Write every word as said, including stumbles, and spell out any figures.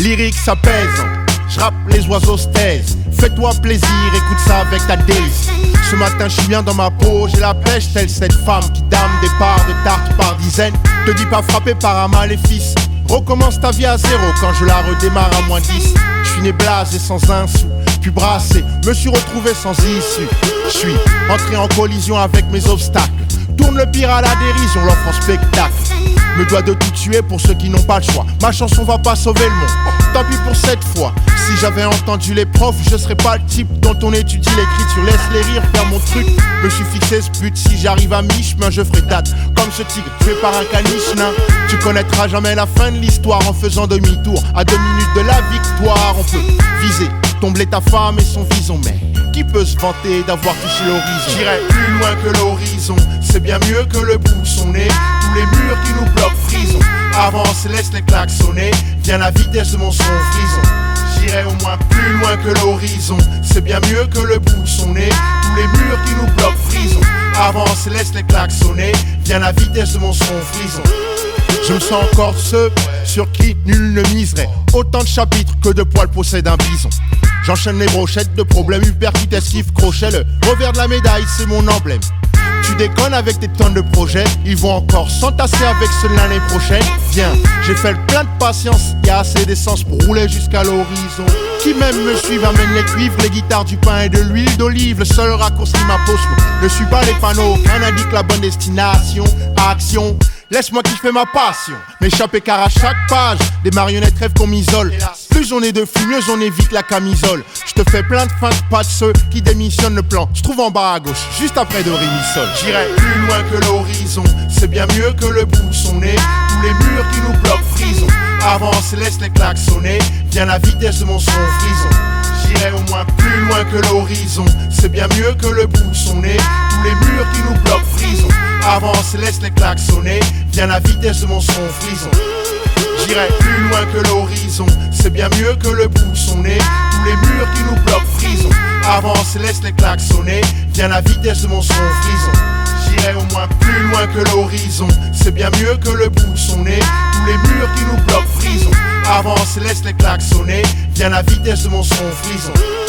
Lyrique ça pèse, j'rappe les oiseaux se taisent. Fais-toi plaisir, écoute ça avec ta délice. Ce matin je suis bien dans ma peau, j'ai la pêche telle cette femme qui dame des parts de tarte par dizaines. Te dis pas frappé par un maléfice. Recommence ta vie à zéro quand je la redémarre à moins dix. Je suis né blasé sans un sou, puis brassé, me suis retrouvé sans issue. Je suis entré en collision avec mes obstacles. Tourne le pire à la dérision, l'offre en spectacle. Me dois de tout tuer pour ceux qui n'ont pas le choix. Ma chanson va pas sauver le monde, tant pis pour cette fois. Si j'avais entendu les profs, je serais pas le type dont on étudie l'écriture. Laisse-les rire, faire mon truc. Me suis fixé ce but, si j'arrive à mi-chemin, je ferai date. Comme ce tigre tué par un caniche nain. Tu connaîtras jamais la fin de l'histoire en faisant demi-tour. À deux minutes de la victoire, on peut viser, tomber ta femme et son vison. Mais qui peut se vanter d'avoir touché l'horizon? J'irai plus loin que l'horizon, c'est bien mieux que le bout de son nez. Tous les murs qui nous bloquent prison. Avance, laisse les claques sonner. Viens la vitesse de mon son frison. J'irai au moins plus loin que l'horizon, c'est bien mieux que le bout de son nez. Tous les murs qui nous bloquent prison. Avance, laisse les claques sonner. Viens la vitesse de mon son frison. Je me sens encore ceux sur qui nul ne miserait. Autant de chapitres que de poils possède un bison. J'enchaîne les brochettes de problèmes, hypercute, esquive, crochet. Le revers de la médaille, c'est mon emblème. Tu déconnes avec tes tonnes de projets, ils vont encore s'entasser avec ceux de l'année prochaine. Viens, j'ai fait le plein de patience, y'a assez d'essence pour rouler jusqu'à l'horizon. Qui même me suivent amène les cuivres, les guitares, du pain et de l'huile d'olive. Le seul raccourci m'impose, ne suis pas les panneaux, aucun indique la bonne destination. Action, laisse-moi kiffer ma passion, m'échapper car à chaque page, des marionnettes rêvent qu'on m'isole. Plus on est de fou, mieux on évite la camisole. Je te fais plein de feintes, pas de ceux qui démissionnent le plan. Je trouve en bas à gauche, juste après de Rémi-Sol. J'irai plus loin que l'horizon, c'est bien mieux que le bout de son nez. Tous les murs qui nous bloquent prison. Avance, laisse les claques sonner. Viens la vitesse de mon son frison. J'irai au moins plus loin que l'horizon, c'est bien mieux que le bout de son nez. Tous les murs qui nous bloquent prison. Avance, laisse les claques sonner. Viens la vitesse de mon son frison. J'irai plus loin que l'horizon, c'est bien mieux que le bout de son nez. Tous les murs qui nous bloquent prison. Avance, laisse les claques sonner. Viens la vitesse de mon son frison. J'irai au moins plus loin que l'horizon, c'est bien mieux que le bout de son nez. Tous les murs qui nous bloquent prison. Avance, laisse les claques sonner. Viens la vitesse de mon son frison.